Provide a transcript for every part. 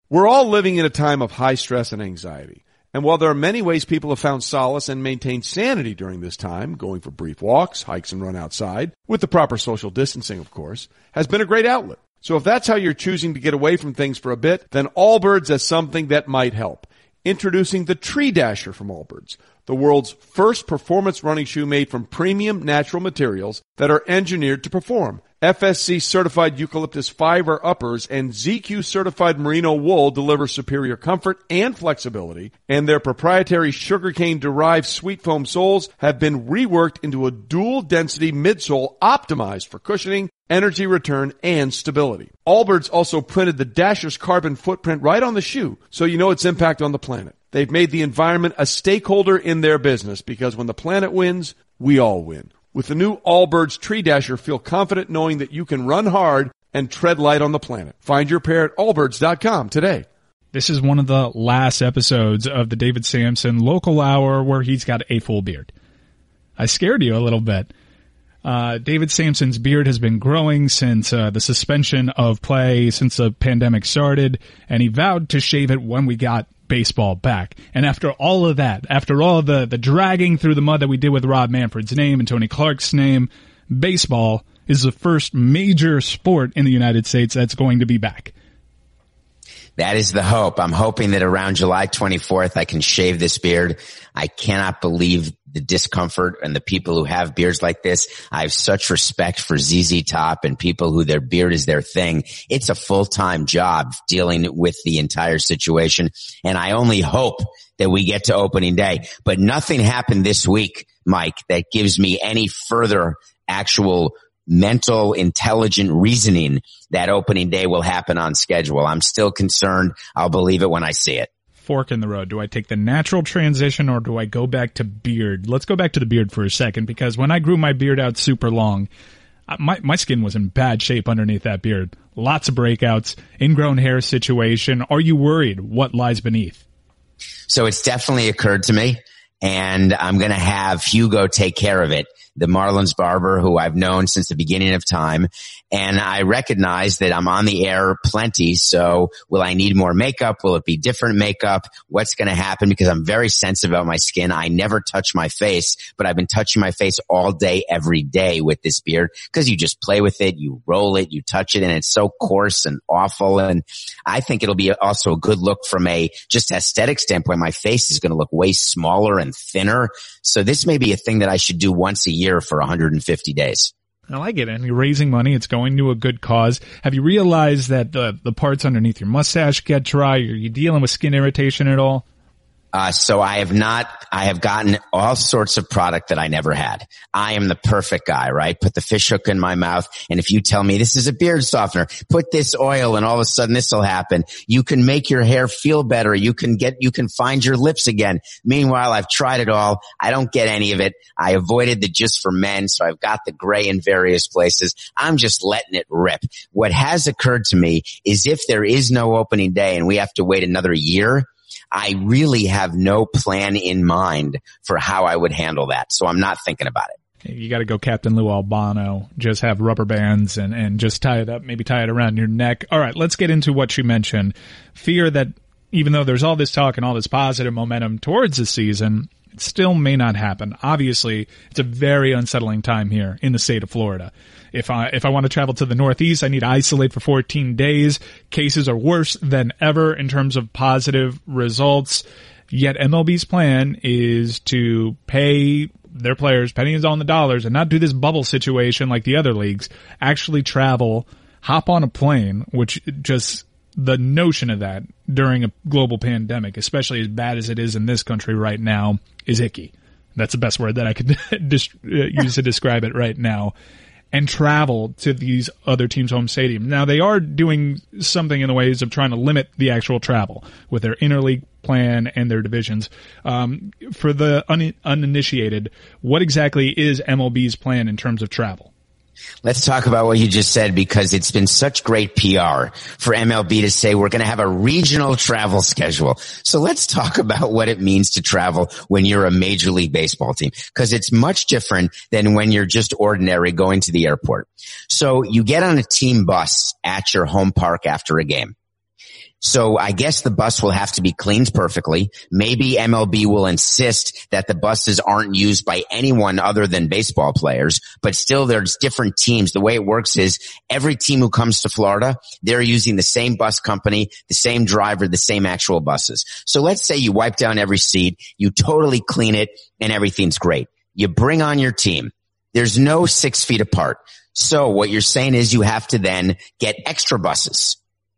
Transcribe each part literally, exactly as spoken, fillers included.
We're all living in a time of high stress and anxiety. And while there are many ways people have found solace and maintained sanity during this time, going for brief walks, hikes, and run outside, with the proper social distancing, of course, has been a great outlet. So if that's how you're choosing to get away from things for a bit, then Allbirds has something that might help. Introducing the Tree Dasher from Allbirds, the world's first performance running shoe made from premium natural materials that are engineered to perform. F S C certified eucalyptus fiber uppers and Z Q certified merino wool deliver superior comfort and flexibility, and their proprietary sugarcane derived sweet foam soles have been reworked into a dual density midsole optimized for cushioning, energy return, and stability. Allbirds also printed the Dasher's carbon footprint right on the shoe, so you know its impact on the planet. They've made the environment a stakeholder in their business, because when the planet wins, we all win. With the new Allbirds Tree Dasher, feel confident knowing that you can run hard and tread light on the planet. Find your pair at allbirds dot com today. This is one of the last episodes of the David Samson local hour where he's got a full beard. I scared you a little bit. Uh, David Samson's beard has been growing since uh, the suspension of play, since the pandemic started, and he vowed to shave it when we got baseball back. And after all of that, after all of the, the dragging through the mud that we did with Rob Manfred's name and Tony Clark's name, baseball is the first major sport in the United States that's going to be back. That is the hope. I'm hoping that around July twenty-fourth, I can shave this beard. I cannot believe the discomfort and the people who have beards like this. I have such respect for Z Z Top and people who their beard is their thing. It's a full-time job dealing with the entire situation. And I only hope that we get to opening day. But nothing happened this week, Mike, that gives me any further actual mental, intelligent reasoning that opening day will happen on schedule. I'm still concerned. I'll believe it when I see it. Fork in the road. Do I take the natural transition or do I go back to beard? Let's go back to the beard for a second, because when I grew my beard out super long, my my skin was in bad shape underneath that beard. Lots of breakouts, ingrown hair situation. Are you worried what lies beneath? So it's definitely occurred to me, and I'm going to have Hugo take care of it, the Marlins barber who I've known since the beginning of time. And I recognize that I'm on the air plenty. So will I need more makeup? Will it be different makeup? What's going to happen? Because I'm very sensitive about my skin. I never touch my face, but I've been touching my face all day, every day with this beard, because you just play with it, you roll it, you touch it, and it's so coarse and awful. And I think it'll be also a good look from a just aesthetic standpoint. My face is going to look way smaller and thinner. So this may be a thing that I should do once a year for one hundred fifty days. I like it. And you're raising money. It's going to a good cause. Have you realized that the, the parts underneath your mustache get dry? Are you dealing with skin irritation at all? Uh, so I have not, I have gotten all sorts of product that I never had. I am the perfect guy, right? Put the fish hook in my mouth. And if you tell me this is a beard softener, put this oil and all of a sudden this will happen. You can make your hair feel better. You can get, you can find your lips again. Meanwhile, I've tried it all. I don't get any of it. I avoided the just for men. So I've got the gray in various places. I'm just letting it rip. What has occurred to me is if there is no opening day and we have to wait another year, I really have no plan in mind for how I would handle that. So I'm not thinking about it. You got to go Captain Lou Albano. Just have rubber bands and, and just tie it up, maybe tie it around your neck. All right, let's get into what you mentioned. Fear that even though there's all this talk and all this positive momentum towards the season, it still may not happen. Obviously, it's a very unsettling time here in the state of Florida. If I, if I want to travel to the Northeast, I need to isolate for fourteen days. Cases are worse than ever in terms of positive results. Yet M L B's plan is to pay their players pennies on the dollars and not do this bubble situation like the other leagues. Actually travel, hop on a plane, which just the notion of that during a global pandemic, especially as bad as it is in this country right now, is icky. That's the best word that I could use to describe it right now. And travel to these other teams' home stadiums. Now, they are doing something in the ways of trying to limit the actual travel with their interleague plan and their divisions. Um, for the un- uninitiated, what exactly is M L B's plan in terms of travel? Let's talk about what you just said, because it's been such great P R for M L B to say we're going to have a regional travel schedule. So let's talk about what it means to travel when you're a Major League Baseball team, because it's much different than when you're just ordinary going to the airport. So you get on a team bus at your home park after a game. So I guess the bus will have to be cleaned perfectly. Maybe M L B will insist that the buses aren't used by anyone other than baseball players, but still there's different teams. The way it works is every team who comes to Florida, they're using the same bus company, the same driver, the same actual buses. So let's say you wipe down every seat, you totally clean it, and everything's great. You bring on your team. There's no six feet apart. So what you're saying is you have to then get extra buses.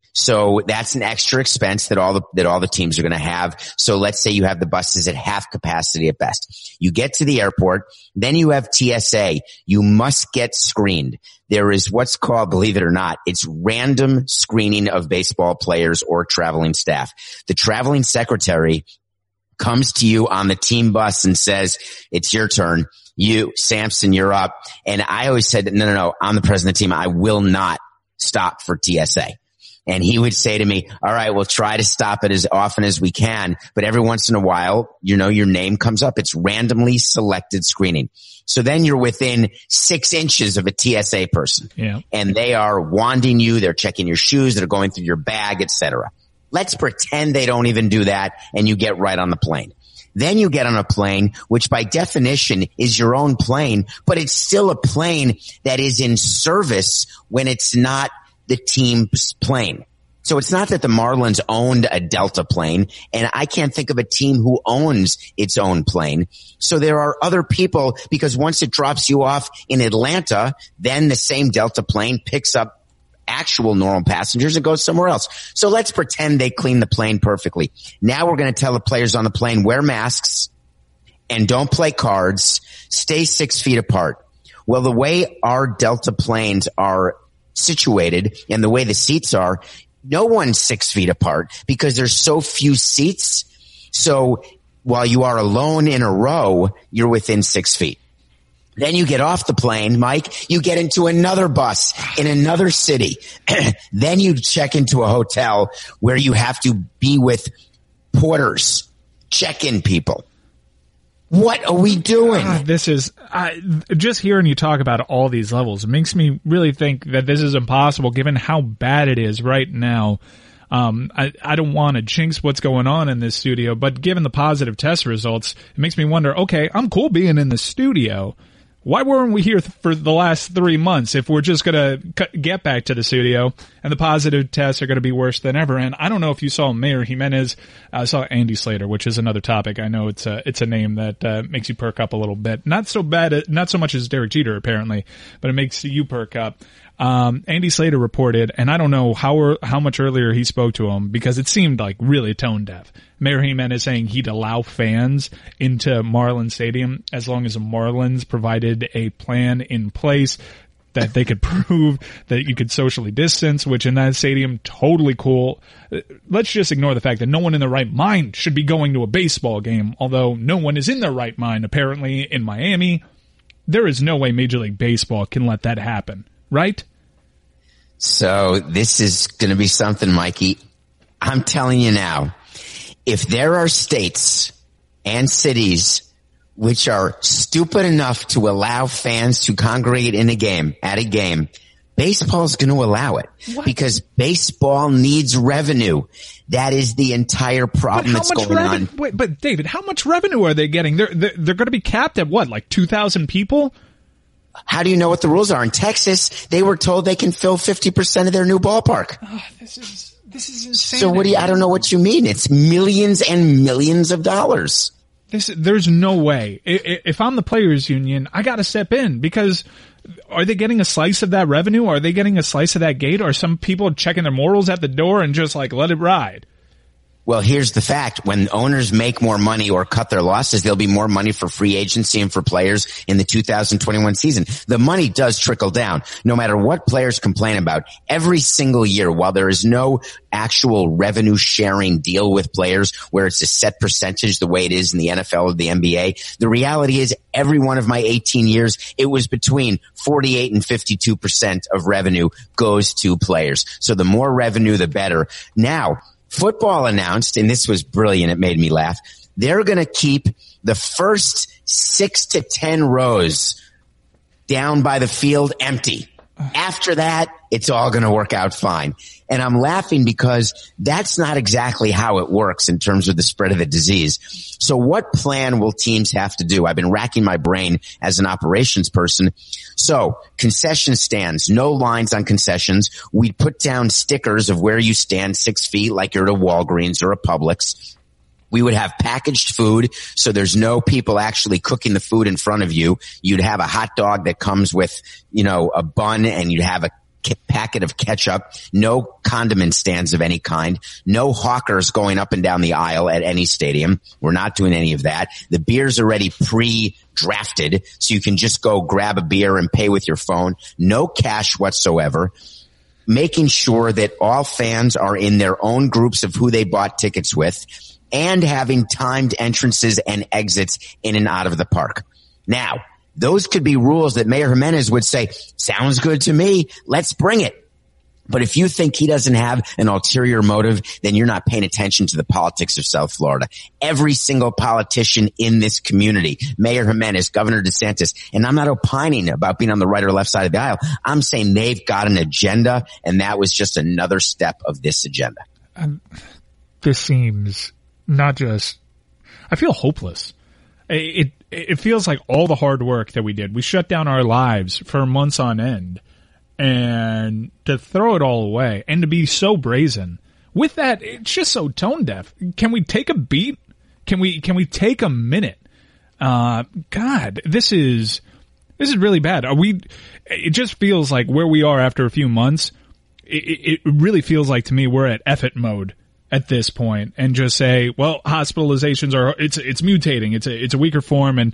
So that's an extra expense that all the, that all the teams are going to have. So let's say you have the buses at half capacity at best. You get to the airport, then you have T S A. You must get screened. There is what's called, believe it or not, it's random screening of baseball players or traveling staff. The traveling secretary comes to you on the team bus and says, it's your turn. You, Samson, you're up. And I always said, no, no, no, I'm the president of the team. I will not stop for T S A. And he would say to me, all right, we'll try to stop it as often as we can. But every once in a while, you know, your name comes up. It's randomly selected screening. So then you're within six inches of a T S A person. Yeah. And they are wanding you. They're checking your shoes. They're going through your bag, et cetera. Let's pretend they don't even do that and you get right on the plane. Then you get on a plane, which by definition is your own plane, but it's still a plane that is in service when it's not the team's plane. So it's not that the Marlins owned a Delta plane, and I can't think of a team who owns its own plane. So there are other people, because once it drops you off in Atlanta, then the same Delta plane picks up actual normal passengers and goes somewhere else. So let's pretend they clean the plane perfectly. Now we're going to tell the players on the plane, wear masks and don't play cards, stay six feet apart. Well, the way our Delta planes are situated and the way the seats are, no one's six feet apart because there's so few seats. So while you are alone in a row, you're within six feet. Then you get off the plane, Mike, you get into another bus in another city. Then you check into a hotel where you have to be with porters, check-in people. What are we doing? God, this is I, just hearing you talk about all these levels. It makes me really think that this is impossible given how bad it is right now. Um, I, I don't want to jinx what's going on in this studio, but given the positive test results, it makes me wonder, okay, I'm cool being in the studio. Why weren't we here for the last three months if we're just going to get back to the studio and the positive tests are going to be worse than ever? And I don't know if you saw Mayor Jimenez. I saw Andy Slater, which is another topic. I know it's a, it's a name that uh, makes you perk up a little bit. Not so bad, not so much as Derek Jeter apparently, but it makes you perk up. Um, Andy Slater reported, and I don't know how how much earlier he spoke to him because it seemed like really tone deaf. Mayor Jimenez saying he'd allow fans into Marlins Stadium as long as the Marlins provided a plan in place that they could prove that you could socially distance, which in that stadium, totally cool. Let's just ignore the fact that no one in their right mind should be going to a baseball game, although no one is in their right mind apparently in Miami. There is no way Major League Baseball can let that happen, right? So this is going to be something, Mikey. I'm telling you now, if there are states and cities which are stupid enough to allow fans to congregate in a game, at a game, baseball's going to allow it. What? Because baseball needs revenue. That is the entire problem that's going revenue, on. Wait, but David, how much revenue are they getting? They're, they're, they're going to be capped at what, like two thousand people? How do you know what the rules are? In Texas, they were told they can fill fifty percent of their new ballpark. Oh, this is, this is insane. So what do you, I don't know what you mean. It's millions and millions of dollars. This, there's no way. If I'm the players union, I got to step in because are they getting a slice of that revenue? Are they getting a slice of that gate? Are some people checking their morals at the door and just like, let it ride? Well, here's the fact. When owners make more money or cut their losses, there'll be more money for free agency and for players in the two thousand twenty-one season. The money does trickle down, no matter what players complain about. Every single year, while there is no actual revenue sharing deal with players where it's a set percentage the way it is in the N F L or the N B A, the reality is every one of my eighteen years, it was between forty-eight and fifty-two percent of revenue goes to players. So the more revenue, the better. Now, football announced, and this was brilliant, it made me laugh, they're going to keep the first six to ten rows down by the field empty. After that, it's all going to work out fine. And I'm laughing because that's not exactly how it works in terms of the spread of the disease. So what plan will teams have to do? I've been racking my brain as an operations person. So concession stands, no lines on concessions. We put down stickers of where you stand six feet like you're at a Walgreens or a Publix. We would have packaged food, so there's no people actually cooking the food in front of you. You'd have a hot dog that comes with, you know, a bun, and you'd have a packet of ketchup, no condiment stands of any kind, no hawkers going up and down the aisle at any stadium. We're not doing any of that. The beer's already pre-drafted, so you can just go grab a beer and pay with your phone. No cash whatsoever. Making sure that all fans are in their own groups of who they bought tickets with, and having timed entrances and exits in and out of the park. Now, those could be rules that Mayor Jimenez would say, sounds good to me, let's bring it. But if you think he doesn't have an ulterior motive, then you're not paying attention to the politics of South Florida. Every single politician in this community, Mayor Jimenez, Governor DeSantis, and I'm not opining about being on the right or left side of the aisle. I'm saying they've got an agenda, and that was just another step of this agenda. Um, this seems not just, I feel hopeless. It, it, it feels like all the hard work that we did, we shut down our lives for months on end, and to throw it all away and to be so brazen with that, it's just so tone deaf. Can we take a beat? Can we, can we take a minute? Uh, God, this is, this is really bad. Are we, it just feels like where we are after a few months, it, it really feels like to me we're at F it mode at this point, and just say, well, hospitalizations are, it's, it's mutating. It's a, it's a weaker form, and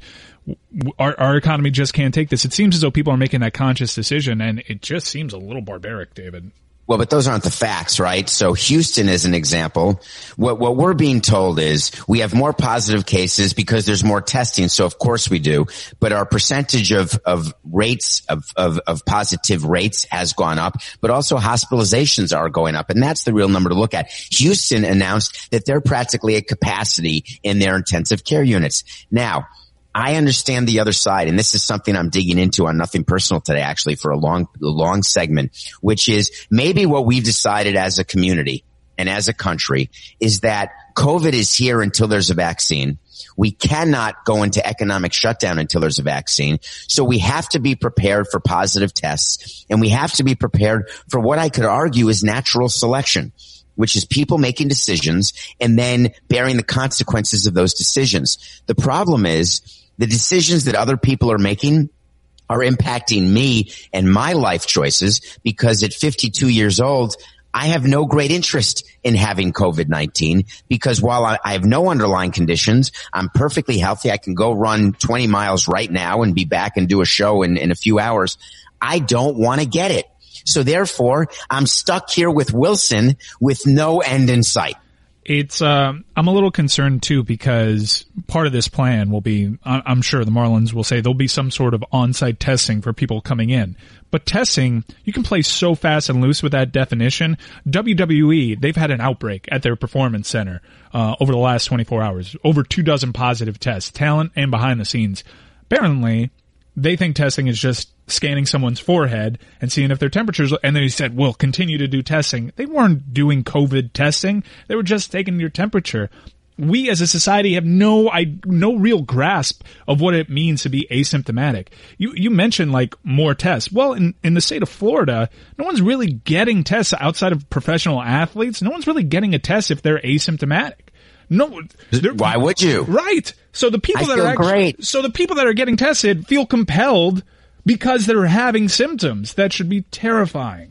our, our economy just can't take this. It seems as though people are making that conscious decision, and it just seems a little barbaric, David. Well, but those aren't the facts, right? So Houston is an example. What, what we're being told is we have more positive cases because there's more testing. So of course we do, but our percentage of, of rates of, of, of positive rates has gone up, but also hospitalizations are going up. And that's the real number to look at. Houston announced that they're practically at capacity in their intensive care units. Now, I understand the other side, and this is something I'm digging into on Nothing Personal today, actually, for a long, a long segment, which is maybe what we've decided as a community and as a country is that COVID is here until there's a vaccine. We cannot go into economic shutdown until there's a vaccine. So we have to be prepared for positive tests, and we have to be prepared for what I could argue is natural selection, which is people making decisions and then bearing the consequences of those decisions. The problem is the decisions that other people are making are impacting me and my life choices, because at fifty-two years old, I have no great interest in having COVID nineteen, because while I, I have no underlying conditions, I'm perfectly healthy. I can go run twenty miles right now and be back and do a show in, in a few hours. I don't want to get it. So therefore, I'm stuck here with Wilson with no end in sight. It's, um, I'm a little concerned too, because part of this plan will be, I'm sure the Marlins will say there'll be some sort of on-site testing for people coming in. But testing, you can play so fast and loose with that definition. W W E, they've had an outbreak at their performance center, uh, over the last twenty-four hours. Over two dozen positive tests, talent and behind the scenes. Apparently, they think testing is just scanning someone's forehead and seeing if their temperatures, and then he said, we'll continue to do testing. They weren't doing COVID testing. They were just taking your temperature. We as a society have no, I, no real grasp of what it means to be asymptomatic. You, you mentioned like more tests. Well, in, in the state of Florida, no one's really getting tests outside of professional athletes. No one's really getting a test if they're asymptomatic. No, why would you? Right. So the people I that are feel actually, great. so the people that are getting tested feel compelled because they're having symptoms. That should be terrifying.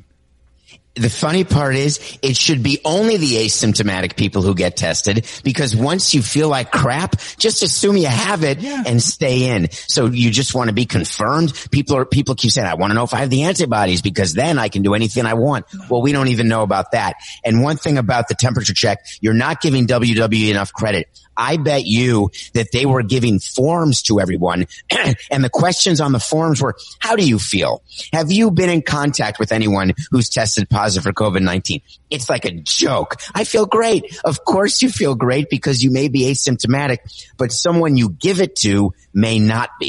The funny part is it should be only the asymptomatic people who get tested, because once you feel like crap, just assume you have it yeah. and stay in. So you just want to be confirmed. People are, people keep saying, I want to know if I have the antibodies because then I can do anything I want. Well, we don't even know about that. And one thing about the temperature check, you're not giving W W E enough credit. I bet you that they were giving forms to everyone and the questions on the forms were, how do you feel? Have you been in contact with anyone who's tested positive for COVID nineteen? It's like a joke. I feel great. Of course you feel great because you may be asymptomatic, but someone you give it to may not be.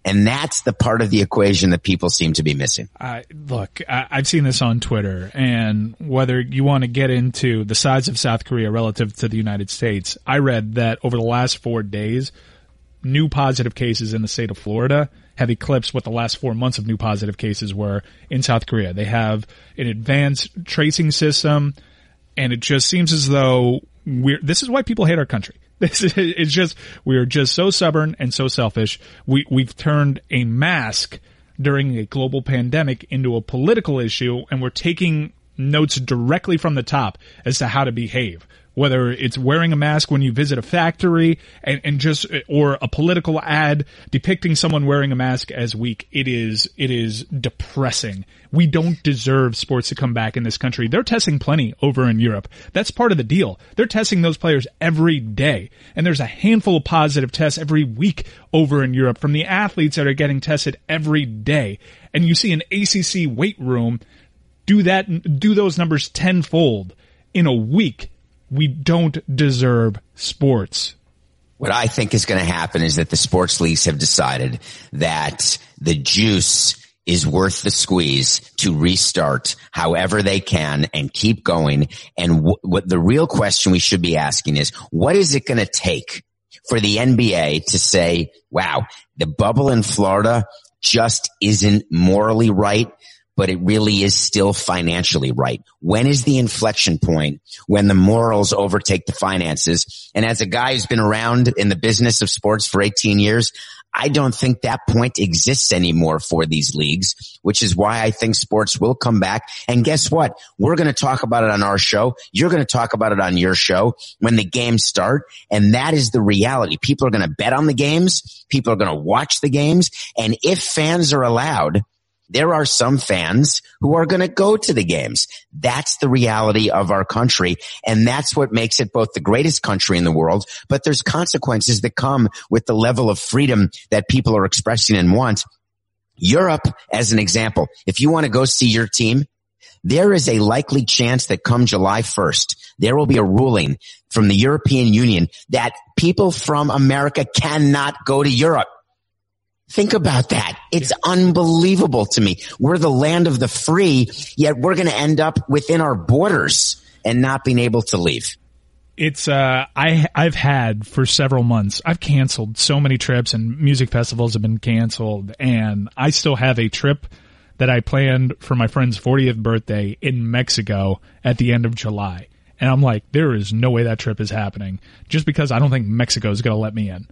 And that's the part of the equation that people seem to be missing. Uh, look, I, I've seen this on Twitter, and whether you want to get into the size of South Korea relative to the United States, I read that over the last four days, new positive cases in the state of Florida have eclipsed what the last four months of new positive cases were in South Korea. They have an advanced tracing system, and it just seems as though we're, this is why people hate our country. This is, it's just, we are just so stubborn and so selfish. We, we've turned a mask during a global pandemic into a political issue, and we're taking notes directly from the top as to how to behave. Whether it's wearing a mask when you visit a factory and, and just, or a political ad depicting someone wearing a mask as weak. It is, it is depressing. We don't deserve sports to come back in this country. They're testing plenty over in Europe. That's part of the deal. They're testing those players every day. And there's a handful of positive tests every week over in Europe from the athletes that are getting tested every day. And you see an A C C weight room do that, do those numbers tenfold in a week. We don't deserve sports. What I think is going to happen is that the sports leagues have decided that the juice is worth the squeeze to restart however they can and keep going. And w- what the real question we should be asking is, what is it going to take for the N B A to say, wow, the bubble in Florida just isn't morally right, but it really is still financially right? When is the inflection point when the morals overtake the finances? And as a guy who's been around in the business of sports for eighteen years, I don't think that point exists anymore for these leagues, which is why I think sports will come back. And guess what? We're going to talk about it on our show. You're going to talk about it on your show when the games start. And that is the reality. People are going to bet on the games. People are going to watch the games. And if fans are allowed, there are some fans who are going to go to the games. That's the reality of our country. And that's what makes it both the greatest country in the world, but there's consequences that come with the level of freedom that people are expressing and want. Europe, as an example, if you want to go see your team, there is a likely chance that come July first, there will be a ruling from the European Union that people from America cannot go to Europe. Think about that. It's unbelievable to me. We're the land of the free, yet we're going to end up within our borders and not being able to leave. It's, uh, I, I've had for several months, I've canceled so many trips and music festivals have been canceled, and I still have a trip that I planned for my friend's fortieth birthday in Mexico at the end of July. And I'm like, there is no way that trip is happening just because I don't think Mexico is going to let me in.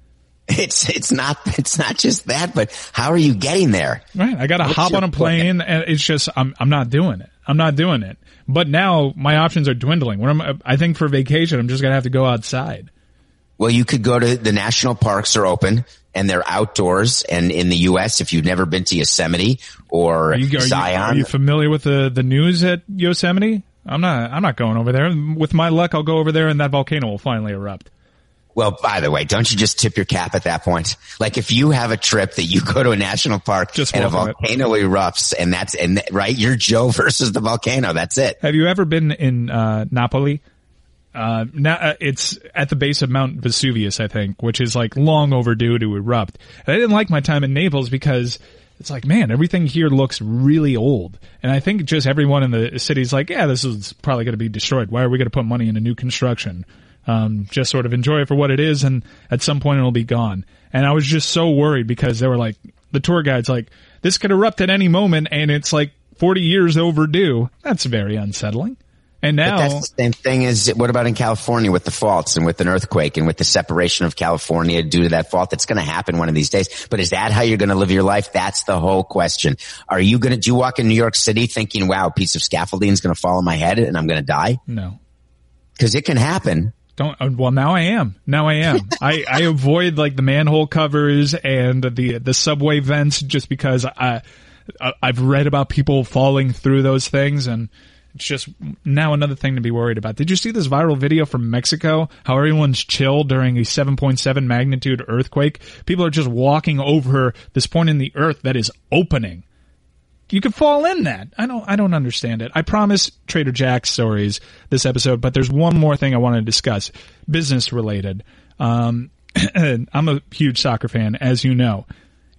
It's, it's not, it's not just that, but how are you getting there? Right. I got to hop on a plane and it's just, I'm, I'm not doing it. I'm not doing it. But now my options are dwindling. When I'm, I think for vacation, I'm just going to have to go outside. Well, you could go to the national parks are open and they're outdoors. And in the U S, if you've never been to Yosemite or are you, are Zion. You, are you familiar with the, the news at Yosemite? I'm not, I'm not going over there. With my luck, I'll go over there and that volcano will finally erupt. Well, by the way, don't you just tip your cap at that point? Like if you have a trip that you go to a national park just and a volcano it. erupts and that's, and right, you're Joe versus the volcano. That's it. Have you ever been in, uh, Napoli? Uh, now, uh, it's at the base of Mount Vesuvius, I think, which is like long overdue to erupt. And I didn't like my time in Naples because it's like, man, everything here looks really old. And I think just everyone in the city's like, yeah, this is probably going to be destroyed. Why are we going to put money into new construction? Um, just sort of enjoy it for what it is, and at some point it'll be gone. And I was just so worried because they were like, the tour guide's like, this could erupt at any moment, and it's like forty years overdue. That's very unsettling. And now, but that's the same thing as what about in California with the faults and with an earthquake and with the separation of California due to that fault? That's going to happen one of these days. But is that how you're going to live your life? That's the whole question. Are you going to, do you walk in New York City thinking, wow, a piece of scaffolding is going to fall on my head and I'm going to die? No. Because it can happen. Don't, well, now I am. Now I am. I, I avoid like the manhole covers and the, the subway vents just because I, I, I've read about people falling through those things, and it's just now another thing to be worried about. Did you see this viral video from Mexico? How everyone's chill during a seven point seven magnitude earthquake? People are just walking over this point in the earth that is opening. You could fall in that. I don't, I don't understand it. I promise Trader Jack's stories this episode, but there's one more thing I want to discuss, business related. Um, I'm a huge soccer fan, as you know.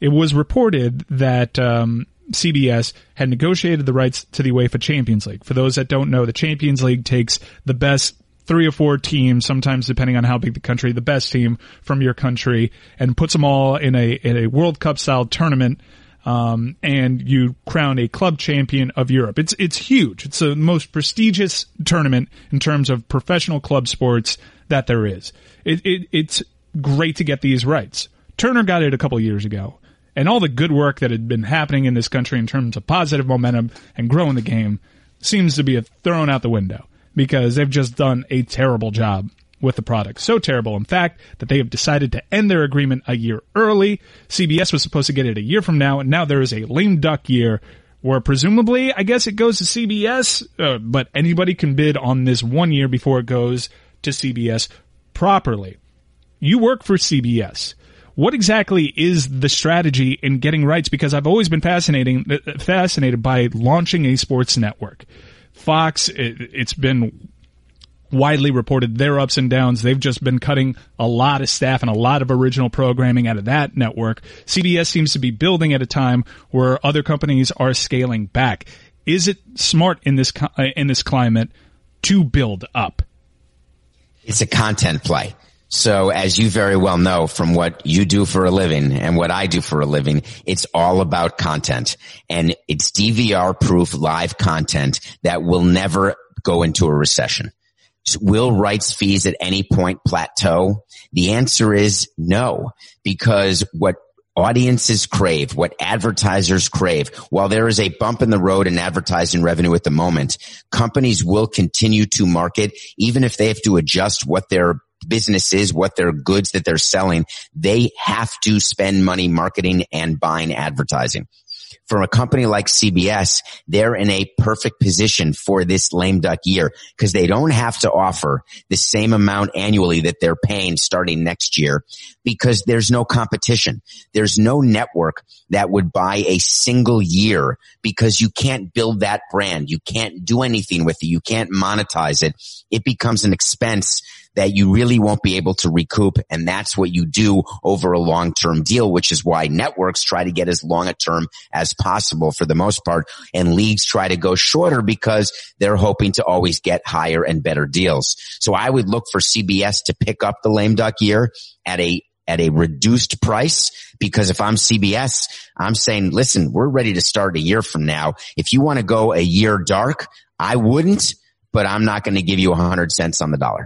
it was reported that um, C B S had negotiated the rights to the UEFA Champions League. For those that don't know, the Champions League takes the best three or four teams, sometimes depending on how big the country, the best team from your country, and puts them all in a in a World Cup style tournament. Um, and you crown a club champion of Europe. It's, it's huge. It's the most prestigious tournament in terms of professional club sports that there is. It, it, it's great to get these rights. Turner got it a couple years ago, and all the good work that had been happening in this country in terms of positive momentum and growing the game seems to be thrown out the window because they've just done a terrible job with the product. So terrible, in fact, that they have decided to end their agreement a year early. C B S was supposed to get it a year from now, and now there is a lame duck year where presumably, I guess it goes to C B S, uh, but anybody can bid on this one year before it goes to C B S properly. You work for C B S. What exactly is the strategy in getting rights? Because I've always been fascinating, fascinated by launching a sports network. Fox, it, it's been widely reported their ups and downs. They've just been cutting a lot of staff and a lot of original programming out of that network. C B S seems to be building at a time where other companies are scaling back. Is it smart in this in this climate to build up? It's a content play. So as you very well know from what you do for a living and what I do for a living, it's all about content, and it's D V R proof live content that will never go into a recession. Will rights fees at any point plateau? The answer is no, because what audiences crave, what advertisers crave, while there is a bump in the road in advertising revenue at the moment, companies will continue to market, even if they have to adjust what their business is, what their goods that they're selling. They have to spend money marketing and buying advertising. For a company like C B S, they're in a perfect position for this lame duck year because they don't have to offer the same amount annually that they're paying starting next year because there's no competition. There's no network that would buy a single year because you can't build that brand. You can't do anything with it. You can't monetize it. It becomes an expense that you really won't be able to recoup. And that's what you do over a long-term deal, which is why networks try to get as long a term as possible for the most part. And leagues try to go shorter because they're hoping to always get higher and better deals. So I would look for C B S to pick up the lame duck year at a at a reduced price, because if I'm C B S, I'm saying, listen, we're ready to start a year from now. If you want to go a year dark, I wouldn't, but I'm not going to give you a hundred cents on the dollar.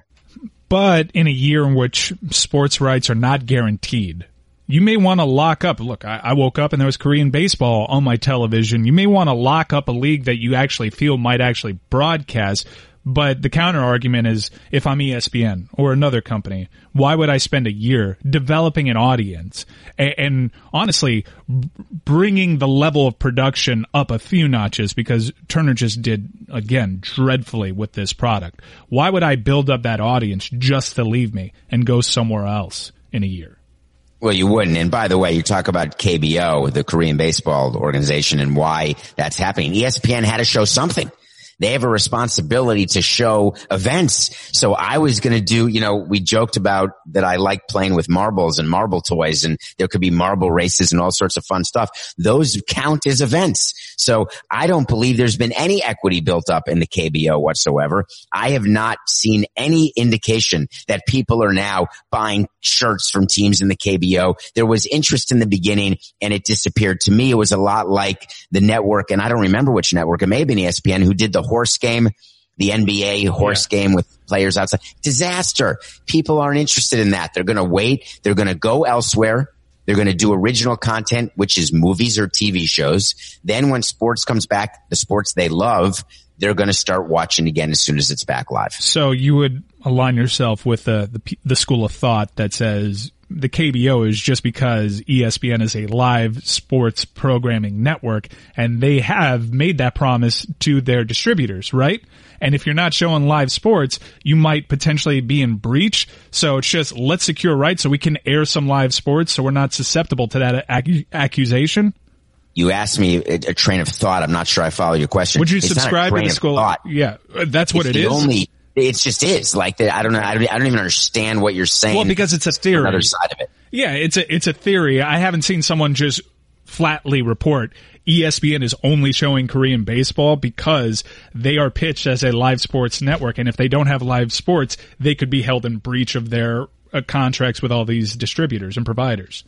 But in a year in which sports rights are not guaranteed, you may want to lock up. Look, I, I woke up and there was Korean baseball on my television. You may want to lock up a league that you actually feel might actually broadcast. But the counter argument is, if I'm E S P N or another company, why would I spend a year developing an audience and, and honestly bringing the level of production up a few notches, because Turner just did, again, dreadfully with this product. Why would I build up that audience just to leave me and go somewhere else in a year? Well, you wouldn't. And by the way, you talk about K B O, the Korean baseball organization, and why that's happening. E S P N had to show something. They have a responsibility to show events. So I was going to do, you know, we joked about that I like playing with marbles and marble toys, and there could be marble races and all sorts of fun stuff. Those count as events. So I don't believe there's been any equity built up in the K B O whatsoever. I have not seen any indication that people are now buying shirts from teams in the K B O. There was interest in the beginning and it disappeared. To me, it was a lot like the network, and I don't remember which network, it may have been E S P N, who did the horse game, the N B A horse yeah. game with players outside. Disaster. People aren't interested in that. They're going to wait. They're going to go elsewhere. They're going to do original content, which is movies or T V shows. Then when sports comes back, the sports they love, they're going to start watching again as soon as it's back live. So you would align yourself with the, the, the school of thought that says the K B O is just because E S P N is a live sports programming network, and they have made that promise to their distributors, right? And if you're not showing live sports, you might potentially be in breach. So it's just, let's secure rights so we can air some live sports so we're not susceptible to that ac- accusation. You asked me a, a train of thought. I'm not sure I follow your question. Would you it's subscribe to the school? Yeah, that's what it's it the is. Only, it just is like that. I don't know. I don't, I don't even understand what you're saying. Well, because it's a theory. Another side of it. Yeah, it's a it's a theory. I haven't seen someone just flatly report E S P N is only showing Korean baseball because they are pitched as a live sports network, and if they don't have live sports, they could be held in breach of their uh, contracts with all these distributors and providers.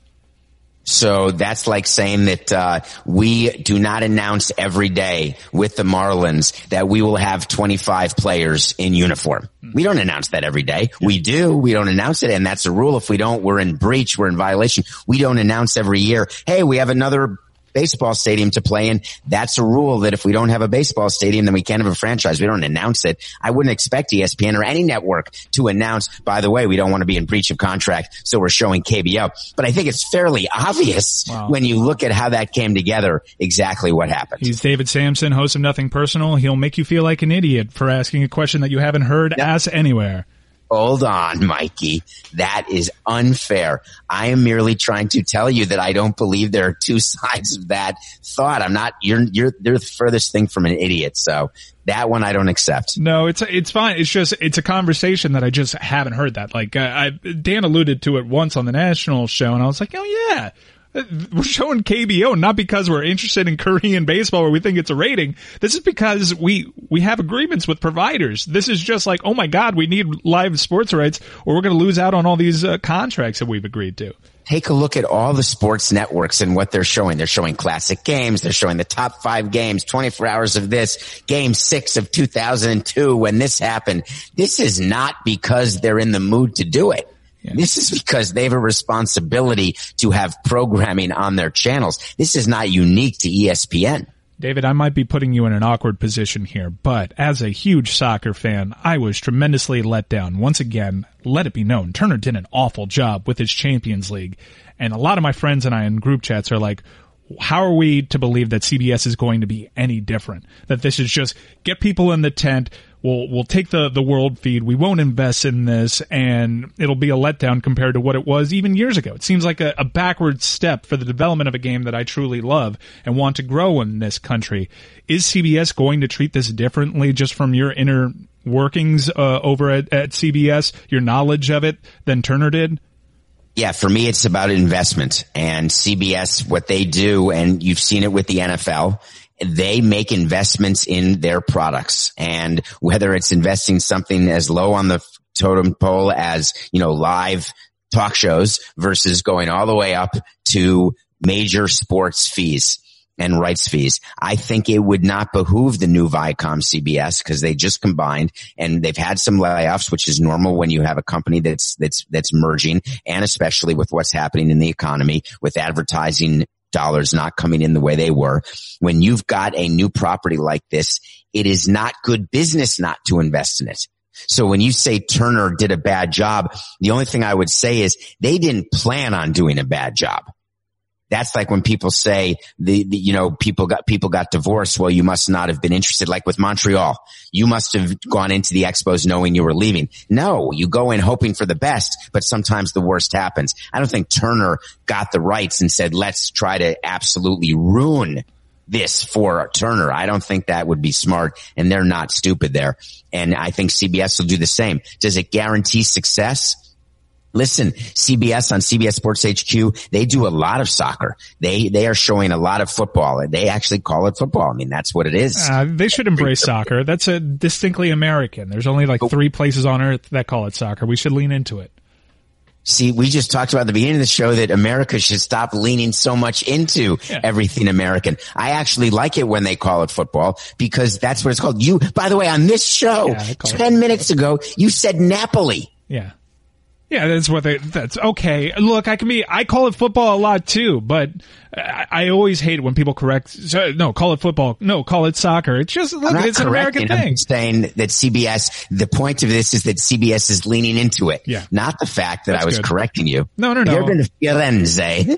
So that's like saying that uh we do not announce every day with the Marlins that we will have twenty-five players in uniform. We don't announce that every day. We do. We don't announce it, and that's a rule. If we don't, we're in breach. We're in violation. We don't announce every year, hey, we have another baseball stadium to play in. That's a rule that if we don't have a baseball stadium, then we can't have a franchise. We don't announce it. I wouldn't expect E S P N or any network to announce, by the way, we don't want to be in breach of contract, so we're showing K B O. But I think it's fairly obvious wow. when you look at how that came together, exactly what happened. He's David Samson, host of Nothing Personal. He'll make you feel like an idiot for asking a question that you haven't heard yep. asked anywhere. Hold on, Mikey. That is unfair. I am merely trying to tell you that I don't believe there are two sides of that thought. I'm not, you're, you're, you're the furthest thing from an idiot. So that one I don't accept. No, it's, it's fine. It's just, it's a conversation that I just haven't heard that. Like, uh, I, Dan alluded to it once on the national show and I was like, oh yeah. We're showing K B O not because we're interested in Korean baseball or we think it's a rating. This is because we, we have agreements with providers. This is just like, oh my God, we need live sports rights or we're going to lose out on all these uh, contracts that we've agreed to. Take a look at all the sports networks and what they're showing. They're showing classic games. They're showing the top five games, twenty-four hours of this, game six of two thousand two when this happened. This is not because they're in the mood to do it. Yeah. This is because they have a responsibility to have programming on their channels. This is not unique to E S P N. David, I might be putting you in an awkward position here, but as a huge soccer fan, I was tremendously let down. Once again, let it be known, Turner did an awful job with his Champions League. And a lot of my friends and I in group chats are like, how are we to believe that C B S is going to be any different? That this is just get people in the tent, we'll we'll take the, the world feed, we won't invest in this, and it'll be a letdown compared to what it was even years ago. It seems like a, a backward step for the development of a game that I truly love and want to grow in this country. Is C B S going to treat this differently just from your inner workings uh, over at, at C B S, your knowledge of it, than Turner did? Yeah, for me, it's about investment. And C B S, what they do, and you've seen it with the N F L, they make investments in their products. And whether it's investing something as low on the totem pole as, you know, live talk shows versus going all the way up to major sports fees and rights fees. I think it would not behoove the new Viacom C B S because they just combined and they've had some layoffs, which is normal when you have a company that's, that's, that's merging, and especially with what's happening in the economy with advertising dollars not coming in the way they were. When you've got a new property like this, it is not good business not to invest in it. So when you say Turner did a bad job, the only thing I would say is they didn't plan on doing a bad job. That's like when people say the, the, you know, people got, people got divorced. Well, you must not have been interested. Like with Montreal, you must have gone into the Expos knowing you were leaving. No, you go in hoping for the best, but sometimes the worst happens. I don't think Turner got the rights and said, let's try to absolutely ruin this for Turner. I don't think that would be smart, and they're not stupid there. And I think C B S will do the same. Does it guarantee success? Listen, C B S on C B S Sports H Q, they do a lot of soccer. They, they are showing a lot of football. They actually call it football. I mean, that's what it is. Uh, they should embrace soccer. That's a distinctly American. There's only like three places on earth that call it soccer. We should lean into it. See, we just talked about at the beginning of the show that America should stop leaning so much into yeah. everything American. I actually like it when they call it football because that's what it's called. You, by the way, on this show, yeah, ten minutes ago, you said Napoli. Yeah. Yeah, that's what they, that's okay. Look, I can be, I call it football a lot too, but I, I always hate when people correct, so, no, call it football. No, call it soccer. It's just, look, it's an American thing. I'm saying that C B S, the point of this is that C B S is leaning into it. Yeah. Not the fact that that's I was good. correcting you. No, no, no. You're in Firenze.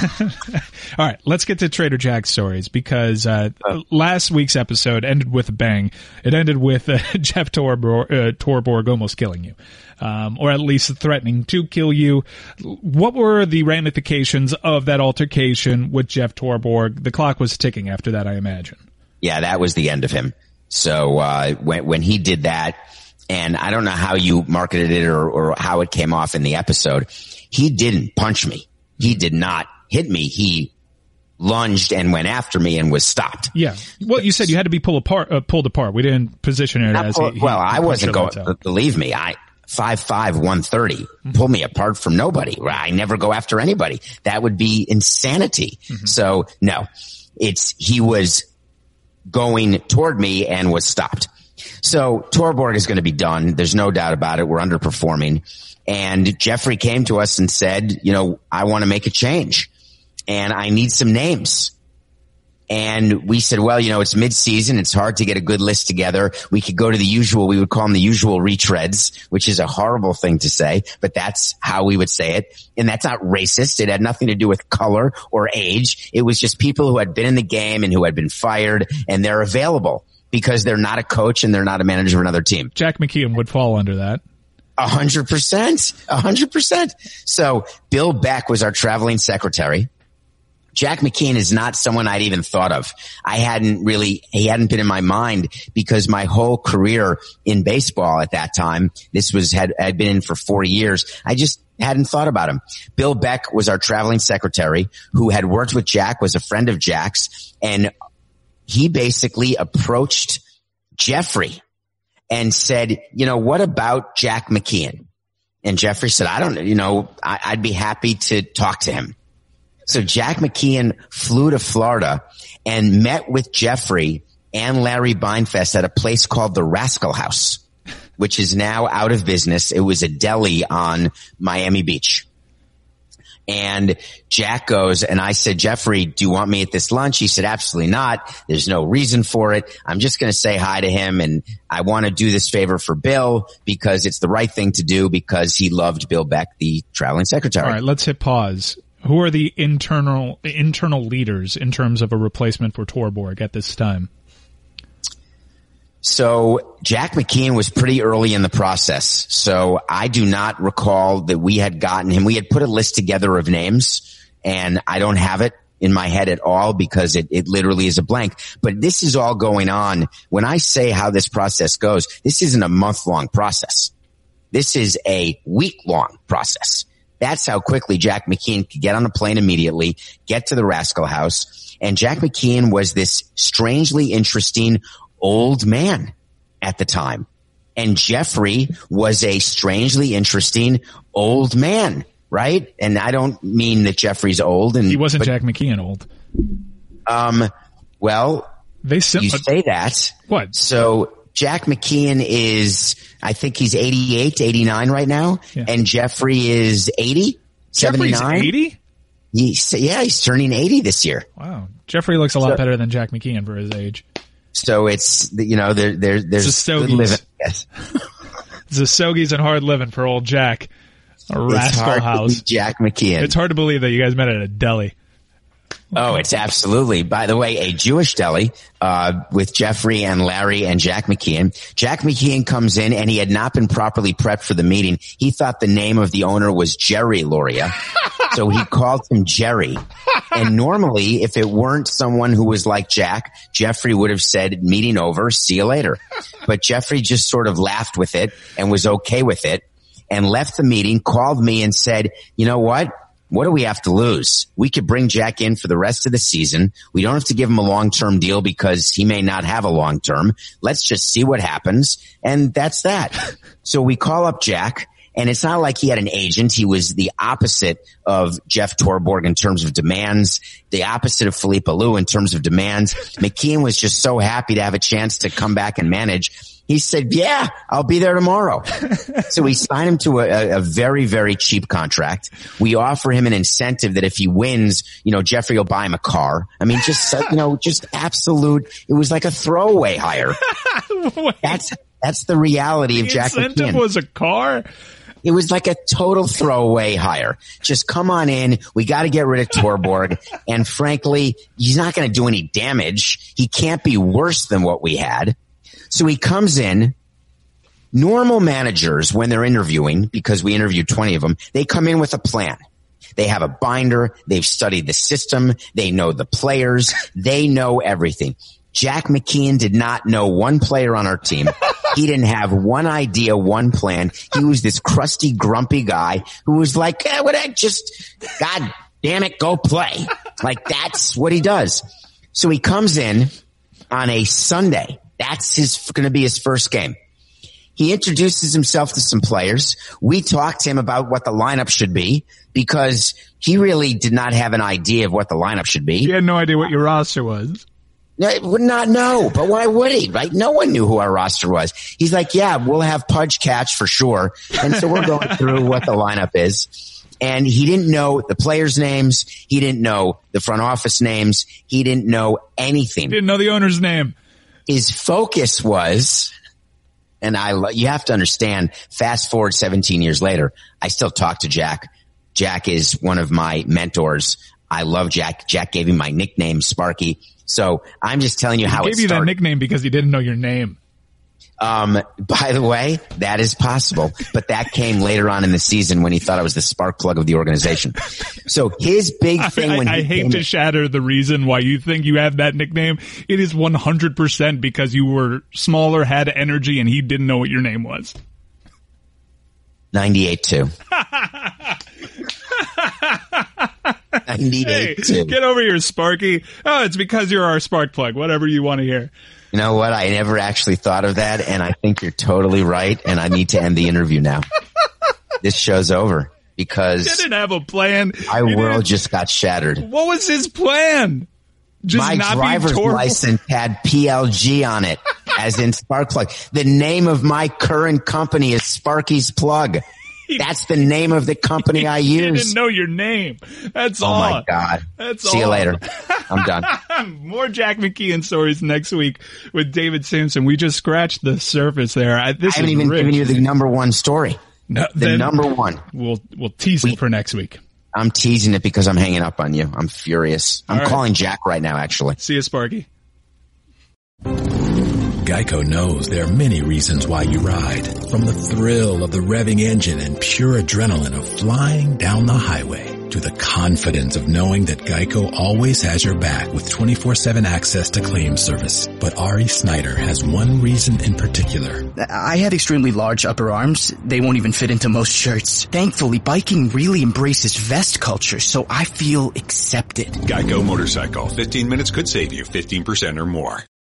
All right, let's get to Trader Jack's stories because, uh, oh. last week's episode ended with a bang. It ended with uh, Jeff Torborg, uh, Torborg almost killing you. Um, or at least threatening to kill you. What were the ramifications of that altercation with Jeff Torborg? The clock was ticking after that, I imagine. Yeah, that was the end of him. So, uh, when, when he did that, and I don't know how you marketed it or, or how it came off in the episode. He didn't punch me. He did not hit me. He lunged and went after me and was stopped. Yeah. Well, you said you had to be pulled apart, uh, pulled apart. We didn't position it Not as pull, he, well, he I wasn't going, out. believe me, I, five five, one thirty, mm-hmm. pull me apart from nobody. I never go after anybody. That would be insanity. Mm-hmm. So no, it's, he was going toward me and was stopped. So Torborg is going to be done. There's no doubt about it. We're underperforming. And Jeffrey came to us and said, you know, I want to make a change and I need some names. And we said, well, you know, it's mid-season. It's hard to get a good list together. We could go to the usual, we would call them the usual retreads, which is a horrible thing to say, but that's how we would say it. And that's not racist. It had nothing to do with color or age. It was just people who had been in the game and who had been fired, and they're available because they're not a coach and they're not a manager of another team. Jack McKeon would fall under that. A hundred percent. A hundred percent. So Bill Beck was our traveling secretary. Jack McKeon is not someone I'd even thought of. I hadn't really, he hadn't been in my mind because my whole career in baseball at that time, this was, had, had been in for four years. I just hadn't thought about him. Bill Beck was our traveling secretary who had worked with Jack, was a friend of Jack's, and he basically approached Jeffrey and said, you know, what about Jack McKeon? And Jeffrey said, I don't know, you know, I, I'd be happy to talk to him. So Jack McKeon flew to Florida and met with Jeffrey and Larry Beinfest at a place called the Rascal House, which is now out of business. It was a deli on Miami Beach. And Jack goes, and I said, Jeffrey, do you want me at this lunch? He said, absolutely not. There's no reason for it. I'm just going to say hi to him. And I want to do this favor for Bill because it's the right thing to do because he loved Bill Beck, the traveling secretary. All right, let's hit pause. Who are the internal internal leaders in terms of a replacement for Torborg at this time? So Jack McKeon was pretty early in the process. So I do not recall that we had gotten him. We had put a list together of names, and I don't have it in my head at all because it, it literally is a blank. But this is all going on. When I say how this process goes, this isn't a month-long process. This is a week-long process. That's how quickly Jack McKeon could get on a plane immediately, get to the Rascal House. And Jack McKeon was this strangely interesting old man at the time. And Jeffrey was a strangely interesting old man, right? And I don't mean that Jeffrey's old. And he wasn't but, Jack McKeon old. Um, well, they sim- you say that. What? So Jack McKeon is, I think he's eighty-eight, eighty-nine right now. Yeah. And Jeffrey is eighty, Jeffrey's seventy-nine. eighty? He's, yeah, he's turning eighty this year. Wow. Jeffrey looks a lot so, better than Jack McKeon for his age. So it's, you know, there, there, there's good living. Yes. The Stogies and hard living for old Jack. A Rascal House. Jack McKeon. It's hard to believe that you guys met at a deli. Oh, it's absolutely. By the way, a Jewish deli, uh, with Jeffrey and Larry and Jack McKeon. Jack McKeon comes in and he had not been properly prepped for the meeting. He thought the name of the owner was Jerry Loria. So he called him Jerry. And normally, if it weren't someone who was like Jack, Jeffrey would have said, meeting over, see you later. But Jeffrey just sort of laughed with it and was okay with it and left the meeting, called me and said, you know what? What do we have to lose? We could bring Jack in for the rest of the season. We don't have to give him a long-term deal because he may not have a long-term. Let's just see what happens. And that's that. So we call up Jack, and it's not like he had an agent. He was the opposite of Jeff Torborg in terms of demands, the opposite of Philippe Alou in terms of demands. McKeon was just so happy to have a chance to come back and manage. He said, yeah, I'll be there tomorrow. So we sign him to a, a very, very cheap contract. We offer him an incentive that if he wins, you know, Jeffrey will buy him a car. I mean, just, you know, just absolute. It was like a throwaway hire. That's, that's the reality of the Jack McKeon. Incentive was a car? It was like a total throwaway hire. Just come on in. We got to get rid of Torborg. And frankly, he's not going to do any damage. He can't be worse than what we had. So he comes in. Normal managers, when they're interviewing, because we interviewed twenty of them, they come in with a plan. They have a binder. They've studied the system. They know the players. They know everything. Jack McKeon did not know one player on our team. He didn't have one idea, one plan. He was this crusty, grumpy guy who was like, eh, what I just, God damn it, go play. Like that's what he does. So he comes in on a Sunday. That's his going to be his first game. He introduces himself to some players. We talked to him about what the lineup should be because he really did not have an idea of what the lineup should be. He had no idea what your roster was. No, would not know, but why would he, right? No one knew who our roster was. He's like, yeah, we'll have Pudge catch for sure. And so we're going through what the lineup is. And he didn't know the players' names. He didn't know the front office names. He didn't know anything. Didn't know the owner's name. His focus was, and I, you have to understand, fast forward seventeen years later, I still talk to Jack. Jack is one of my mentors. I love Jack. Jack gave me my nickname, Sparky. So I'm just telling you how he it gave you started. that nickname because he didn't know your name. Um, by the way, that is possible, but that came later on in the season when he thought I was the spark plug of the organization. So his big thing I, when I, he I hate came to in, shatter the reason why you think you have that nickname. It is one hundred percent because you were smaller, had energy, and he didn't know what your name was. ninety-eight two. ninety-eight Hey, two. get over here, Sparky. Oh, it's because you're our spark plug. Whatever you want to hear. You know what? I never actually thought of that, and I think you're totally right, and I need to end the interview now. This show's over because He didn't have a plan. my He world didn't- just got shattered. What was his plan? Just My not driver's be torn. license had P L G on it, as in Sparkplug. The name of my current company is Sparky's Plug. That's the name of the company I He use. didn't know your name. That's Oh all. my God. That's See you all. later. I'm done. More Jack McKeon stories next week with David Simpson. We just scratched the surface there. I, this I haven't is even rich. given you the number one story. No, The then number one. We'll we'll tease We- it for next week. I'm teasing it because I'm hanging up on you. I'm furious. I'm All right. calling Jack right now, actually. See you, Sparky. Geico knows there are many reasons why you ride. From the thrill of the revving engine and pure adrenaline of flying down the highway to the confidence of knowing that Geico always has your back with twenty-four seven access to claim service. But Ari Snyder has one reason in particular. I have extremely large upper arms. They won't even fit into most shirts. Thankfully, biking really embraces vest culture, so I feel accepted. Geico Motorcycle. fifteen minutes could save you fifteen percent or more.